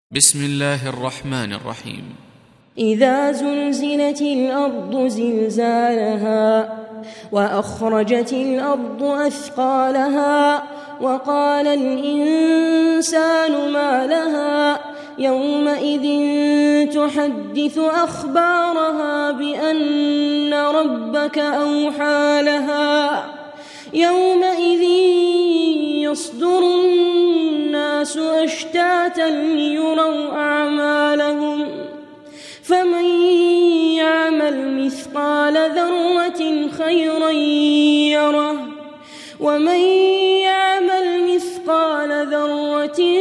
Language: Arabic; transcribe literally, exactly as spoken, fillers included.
بسم الله الرحمن الرحيم. إذا زلزلت الأرض زلزالها وأخرجت الأرض أثقالها وقال الإنسان ما لها يومئذ تحدث أخبارها بأن ربك أوحى لها يومئذ يصدر الناس أشتاتا ليروا أعمالهم فمن يعمل مثقال ذرة خيرا يره ومن يعمل مثقال ذرة